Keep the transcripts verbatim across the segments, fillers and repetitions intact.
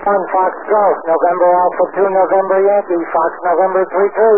one Fox Golf, November Alpha two, November Yankee, Fox November three three.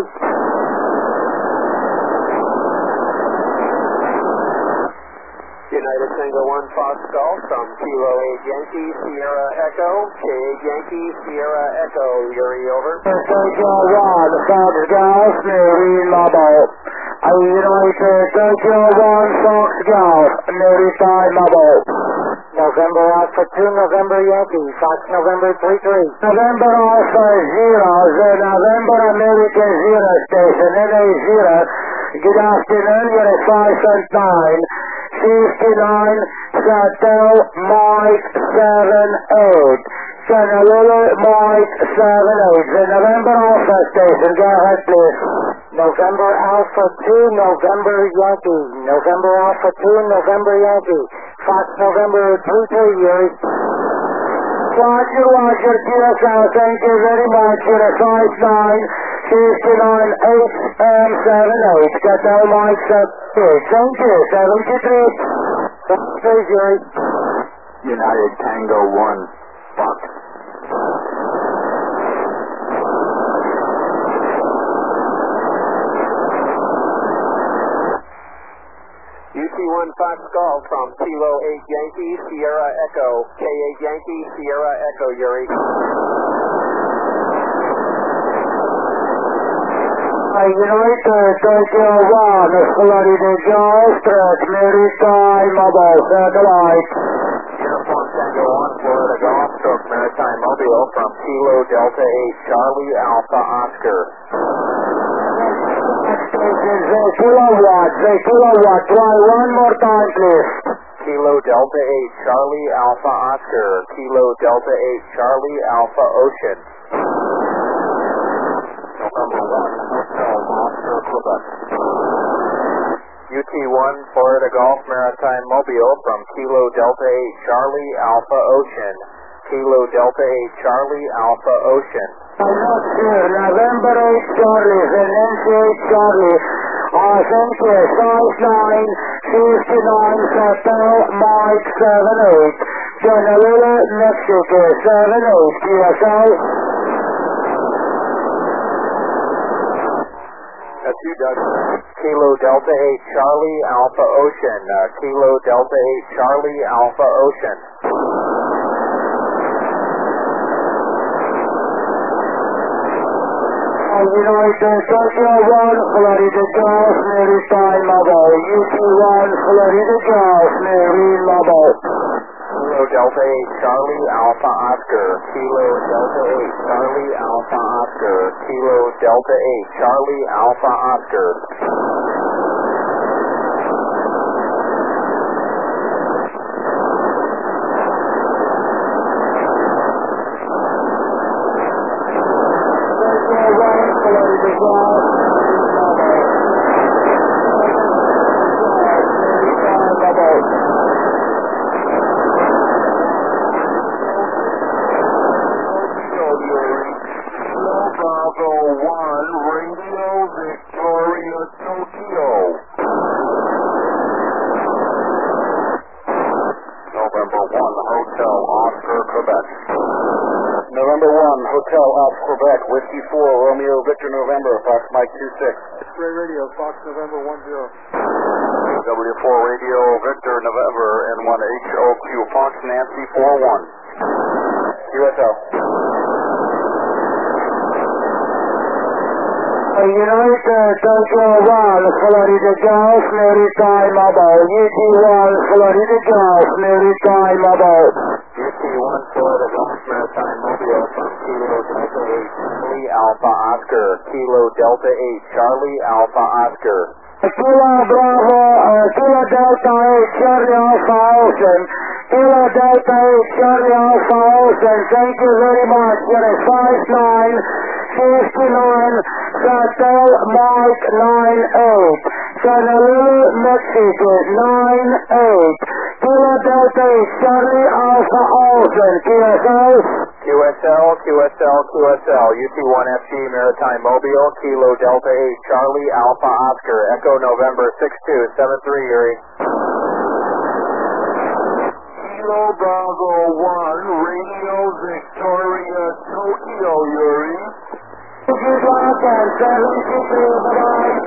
United Tango one Fox Golf from Kilo eight Yankee, Sierra Echo, K eight Yankee, Sierra Echo, Yuri over. Tokyo one Fox Golf, Navy Mobile. United Tokyo one Fox Golf, Navy five Mobile. November Alpha two, November Yankee, Fox November three three. November Alpha zero, the November American Zero Station, N A zero. Good afternoon, you're at five and nine. fifty-nine, Satel, Mike seven eight. Honolulu, Mike seven eight. The November Alpha Station, go ahead please. November Alpha two, November Yankee. November Alpha two, November Yankee. Fox November three three, Yuri. Roger, Roger, T S L, thank you very much. You're at five nine, fifty-nine, H M seven eight. Satel, Mike seven eight. Thank you, seventy-three. Thank you, Yuri. United Tango one, Fox. U T one Fox Golf from Kilo eight Yankee, Sierra Echo, K eight Yankee, Sierra Echo, Yuri. United Tokyo one, Florida Golf, Maritime Mobile Satellite. Uniform Tango one, Florida Golf, Stroke Maritime Mobile from Kilo Delta eight, Charlie Alpha Oscar. The kilowatt, the kilowatt, try one more time please. Kilo Delta eight, Charlie Alpha Oscar, Kilo Delta eight, Charlie Alpha Ocean. November one, Hotel Oscar, Quebec. U T one, Florida Golf Maritime Mobile from Kilo Delta eight, Charlie Alpha Ocean, Kilo Delta eight, Charlie Alpha Ocean. I'm not sure, November eight, Charlie, the N C eight, Charlie. Uh, thank you, five nine, fifty-nine, Satel, Mike seven eight. Honolulu, Mexico, seven eight, T S L. That's you, Doug. Kilo Delta eight, Charlie Alpha Ocean, uh, Kilo Delta eight, Charlie Alpha Ocean. United Tokyo one, Florida Golf, Maritime Mobile. U T one, Florida Golf, Marine Mobile. Kilo Delta eight, Charlie Alpha Oscar, Kilo Delta eight, Charlie Alpha Oscar, Kilo Delta eight, Charlie Alpha Oscar. Hotel Ops Quebec, Whiskey four, Romeo Victor November, Fox Mike two six. X-Ray Radio, Fox November one zero. W four Radio, Victor November, N one H O Q, Fox Nancy four one. U S L. United Tokyo one, Florida Golf, Maritime Mobile. U T one, Florida Golf, Maritime Mobile. U T one, Florida Golf Maritime Mobile from Kilo Delta eight, Charlie Alpha Oscar, Kilo Delta eight, Charlie Alpha Oscar. Kilo Bravo, uh, Kilo Delta eight, Charlie Alpha Ocean. Kilo Delta eight, Charlie Alpha Ocean. Thank you very much. You're at five nine, fifty-nine, Satel, Mike nine eight. Honolulu, Mexico, nine eight. Kilo Delta eight, Charlie Alpha Ocean. Q S L. Q S L, Q S L, Q S L. U T one F G Maritime Mobile, Kilo Delta eight, Charlie Alpha Oscar. Echo November six two seven three, Yuri. Kilo Bravo one, Radio Victoria, Tokyo, Yuri. Good luck and seven two two, bye-bye.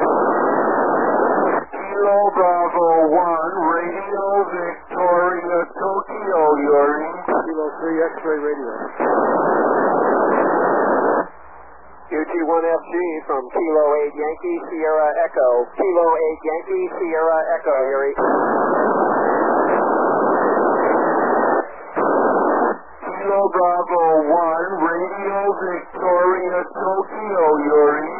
Kilo Bravo one, Radio Victoria, Tokyo, Yuri. Kilo three X-ray radio. U T one F G from Kilo eight Yankee Sierra Echo. Kilo eight Yankee Sierra Echo, Yuri. Kilo Bravo one, Radio Victoria, Tokyo, Yuri.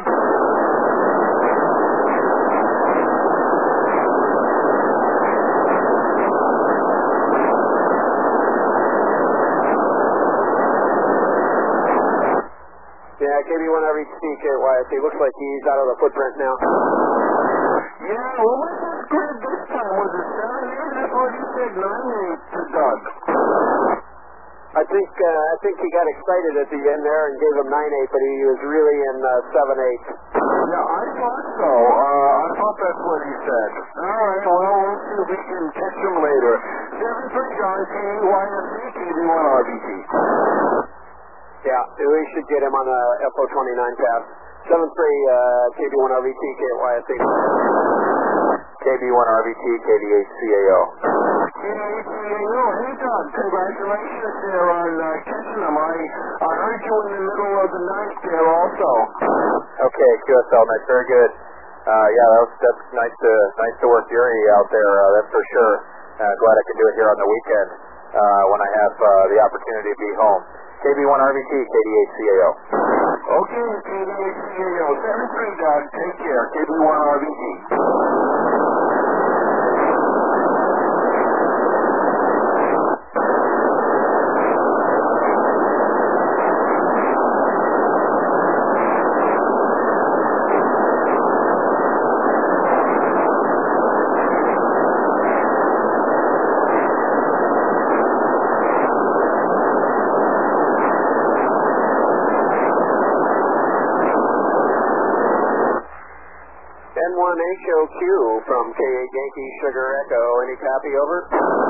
Yeah, K B one R V T K Y S C. Looks like he's out of the footprint now. Yeah, what was his grid this time? Was it seven eight? That's what he said, nine eight to Doug. I think uh, I think he got excited at the end there and gave him nine eight, but he was really in uh, seven eight. Yeah, I thought so. Uh, I thought that's what he said. All right, well, we'll see if we can catch him later. seven three John K Y S C, K B one R V T. Yeah, we should get him on a F O twenty-nine pass. seven three uh, K B one R V T, K Y S C. K B one R V T, K D H C A O. K D H C A O, hey Doug, congratulations there on uh, catching him. I, I heard you in the middle of the night there also. Okay, Q S L, nice, very good. Uh, yeah, that was, that's nice to nice to work Yuri out there, uh, that's for sure. Uh, glad I can do it here on the weekend uh, when I have uh, the opportunity to be home. K B one R V T, K D H C A O. Okay, K D H C A O, seven three Doug, take care, K B one R V T. N one H O Q from K eight Yankee Sugar Echo. Any copy, over?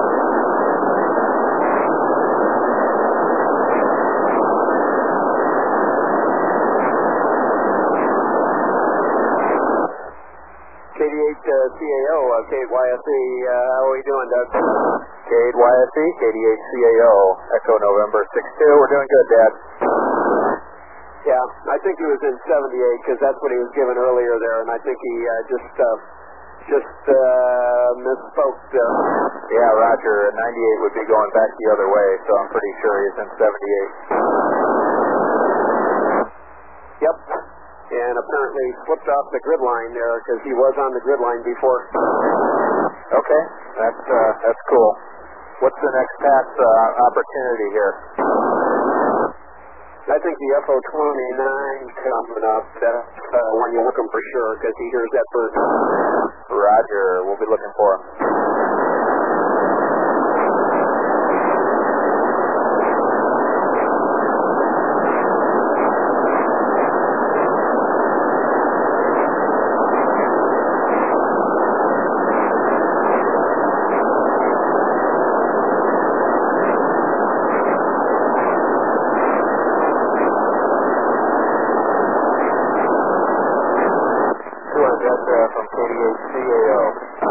K D eight uh, C A O, uh, K eight Y S C, uh, how are we doing, Doug? K eight Y S C, K D eight C A O, Echo November six two. We're doing good, Dad. Yeah, I think he was in seventy-eight because that's what he was given earlier there, and I think he uh, just uh, just uh, misspoke. Uh, yeah, Roger, ninety-eight would be going back the other way, so I'm pretty sure he's in seventy-eight. Yep, and apparently slipped off the grid line there because he was on the grid line before. Okay, that's uh, that's cool. What's the next pass uh, opportunity here? I think the F O twenty-nine coming up, that's uh, when you're looking for sure, because he hears that first. Roger, we'll be looking for him. That's uh, from K D H C A O.